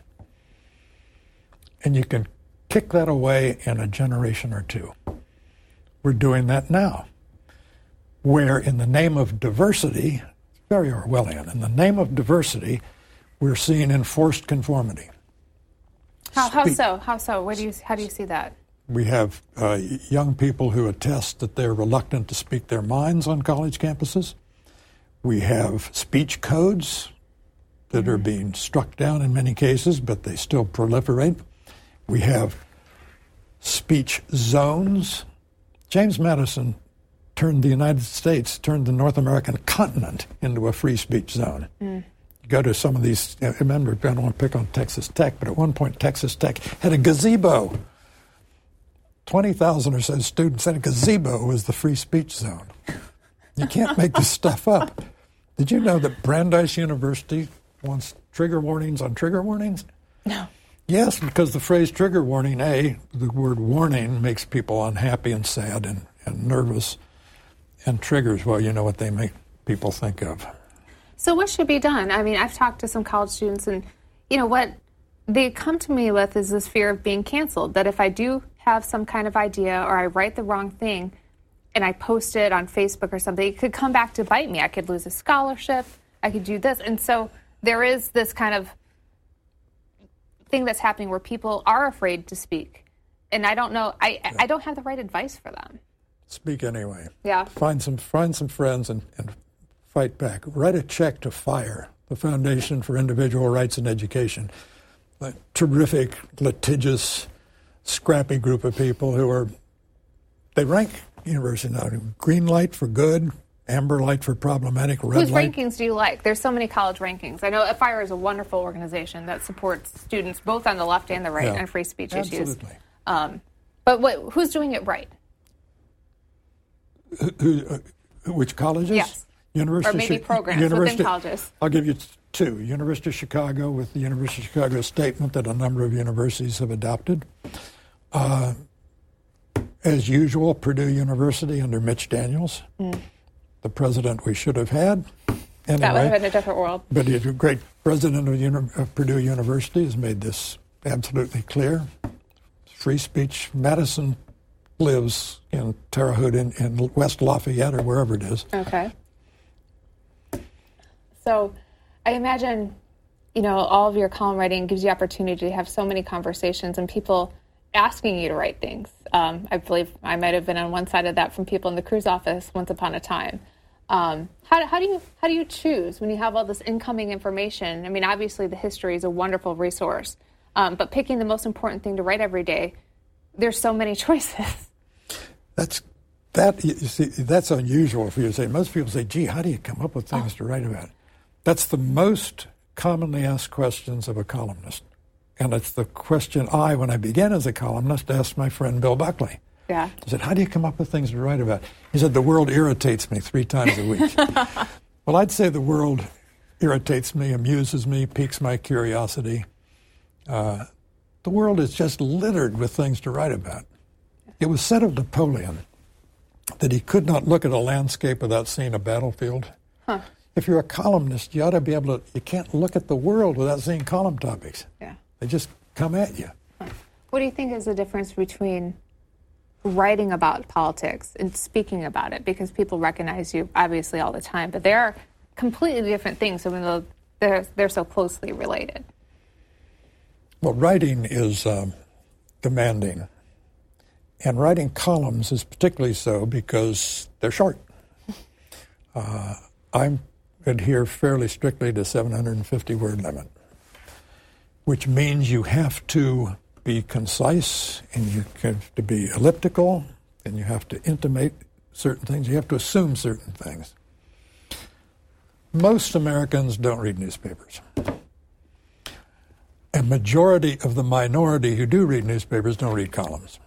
And you can kick that away in a generation or two. We're doing that now, where in the name of diversity, very Orwellian, in the name of diversity, we're seeing enforced conformity. How so? How so? How do you see that? We have young people who attest that they're reluctant to speak their minds on college campuses. We have speech codes that are being struck down in many cases, but they still proliferate. We have speech zones. James Madison turned the United States, turned the North American continent into a free speech zone. You go to some of these, remember, I don't want to pick on Texas Tech, but at one point Texas Tech had a gazebo. 20,000 or so students in a gazebo was the free speech zone. You can't make this stuff up. Did you know that Brandeis University wants trigger warnings on trigger warnings? No. Yes, because the phrase trigger warning, the word warning makes people unhappy and sad and nervous. And triggers, well, you know what they make people think of. So what should be done? I mean, I've talked to some college students, and, what they come to me with is this fear of being canceled, that if I do have some kind of idea or I write the wrong thing and I post it on Facebook or something, it could come back to bite me. I could lose a scholarship. I could do this. And so there is this kind of thing that's happening where people are afraid to speak. And I don't know, I don't have the right advice for them. Speak anyway. Yeah. Find some friends and fight back. Write a check to FIRE, the Foundation for Individual Rights in Education. A terrific, litigious, scrappy group of people they rank university now. Green light for good, amber light for problematic, red Whose light. rankings do you like? There's so many college rankings. I know FIRE is a wonderful organization that supports students both on the left and the right on free speech issues. Absolutely. But who's doing it right? Which colleges? Yes. University or maybe programs within colleges. I'll give you two. University of Chicago, with the University of Chicago statement that a number of universities have adopted. As usual, Purdue University under Mitch Daniels, the president we should have had. Anyway, that would have been a different world. But the great president of Purdue University has made this absolutely clear. Free speech. Madison lives in Terre Haute in West Lafayette or wherever it is. Okay. So I imagine, all of your column writing gives you opportunity to have so many conversations and people asking you to write things. I believe I might have been on one side of that from people in the Cruz office once upon a time. How do you choose when you have all this incoming information? I mean, obviously the history is a wonderful resource, but picking the most important thing to write every day, there's so many choices. That's unusual for you to say. Most people say, gee, how do you come up with things to write about? That's the most commonly asked questions of a columnist. And it's the question when I began as a columnist, asked my friend Bill Buckley. Yeah. I said, how do you come up with things to write about? He said, the world irritates me 3 times a week. Well, I'd say the world irritates me, amuses me, piques my curiosity. The world is just littered with things to write about. It was said of Napoleon that he could not look at a landscape without seeing a battlefield. Huh. If you're a columnist, you ought to be able to, you can't look at the world without seeing column topics. Yeah. They just come at you. Huh. What do you think is the difference between writing about politics and speaking about it? Because people recognize you, obviously, all the time, but they are completely different things, even though they're so closely related. Well, writing is demanding. And writing columns is particularly so because they're short. I adhere fairly strictly to 750-word limit, which means you have to be concise and you have to be elliptical and you have to intimate certain things. You have to assume certain things. Most Americans don't read newspapers. A majority of the minority who do read newspapers don't read columns.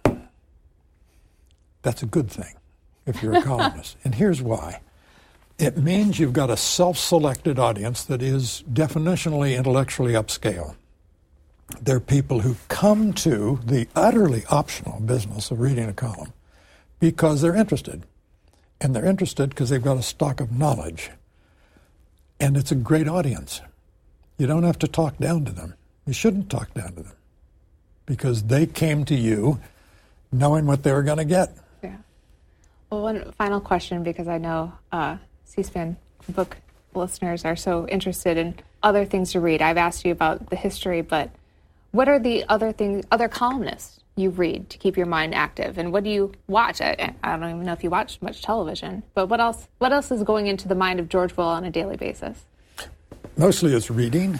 That's a good thing if you're a columnist. And here's why. It means you've got a self-selected audience that is definitionally intellectually upscale. They're people who come to the utterly optional business of reading a column because they're interested. And they're interested because they've got a stock of knowledge. And it's a great audience. You don't have to talk down to them. You shouldn't talk down to them because they came to you knowing what they were going to get. Yeah. Well, one final question, because I know C-SPAN book listeners are so interested in other things to read. I've asked you about the history, but what are the other columnists you read to keep your mind active? And what do you watch? I don't even know if you watch much television, but what else is going into the mind of George Will on a daily basis? Mostly it's reading.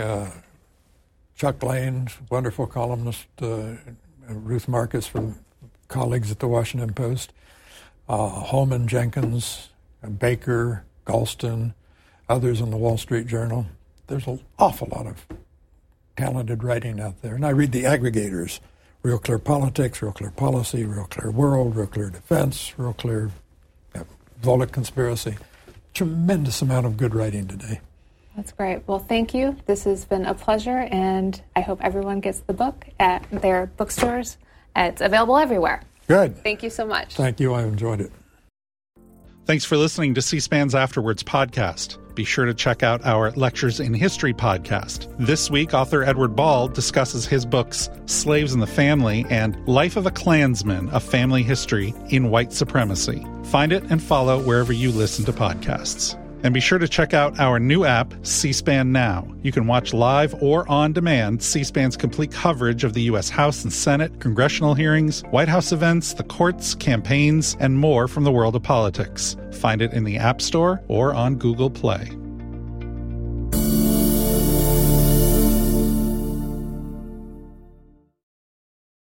Chuck Lane, wonderful columnist, Ruth Marcus from colleagues at the Washington Post, Holman Jenkins, Baker, Galston, others in the Wall Street Journal. There's an awful lot of talented writing out there. And I read the aggregators, Real Clear Politics, Real Clear Policy, Real Clear World, Real Clear Defense, Real Clear Volokh Conspiracy. Tremendous amount of good writing today. That's great. Well, thank you. This has been a pleasure, and I hope everyone gets the book at their bookstores. It's available everywhere. Good. Thank you so much. Thank you. I enjoyed it. Thanks for listening to C-SPAN's Afterwards podcast. Be sure to check out our Lectures in History podcast. This week, author Edward Ball discusses his books Slaves in the Family and Life of a Klansman, A Family History in White Supremacy. Find it and follow wherever you listen to podcasts. And be sure to check out our new app, C-SPAN Now. You can watch live or on demand C-SPAN's complete coverage of the U.S. House and Senate, congressional hearings, White House events, the courts, campaigns, and more from the world of politics. Find it in the App Store or on Google Play.